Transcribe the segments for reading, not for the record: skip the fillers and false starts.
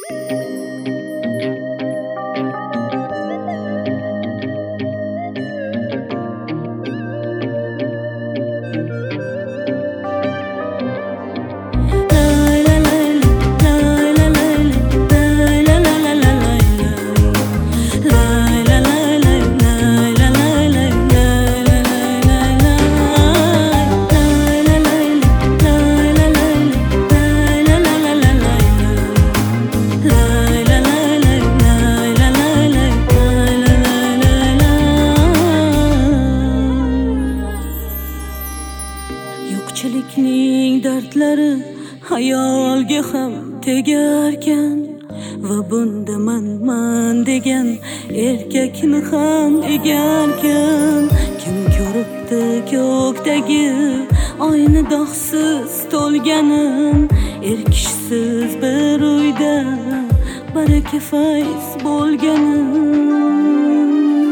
Yo'qchilikning dardlari hayolga ham tegarkan va bunda man degan erkakni ham egarkan. Kim ko'ribdi ko'kdagi oyni dog'siz to'lganin, erkishsiz bir uyda baraka fayz bo'lganin.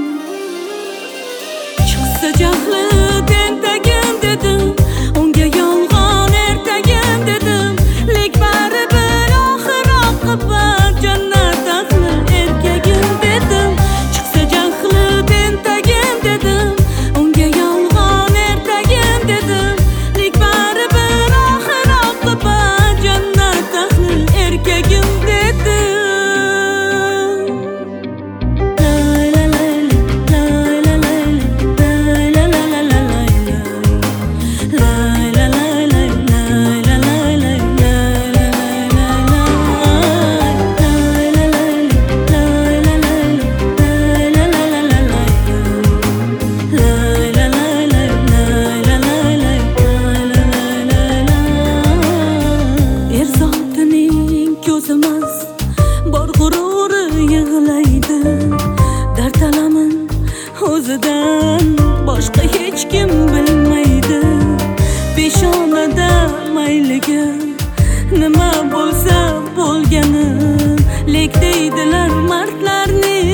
Chiqsa jahli tentagim dedim, unga yolg'on ertagim dedim, lek baribir oxir oqibat jannat ahli erkagim dedim. Chiqsa jahli tentagim dedim, unga yolg'on ertagim dedim, lek baribir oxir oqibat jannat ahli erkagim dedim. Bor g'ururi yig'laydi, dard alamin o'zidan boshqa hech kim bilmaydi. Peshonada mayliga nima bo'lsa bo'lgani, lek deydilar mardlarning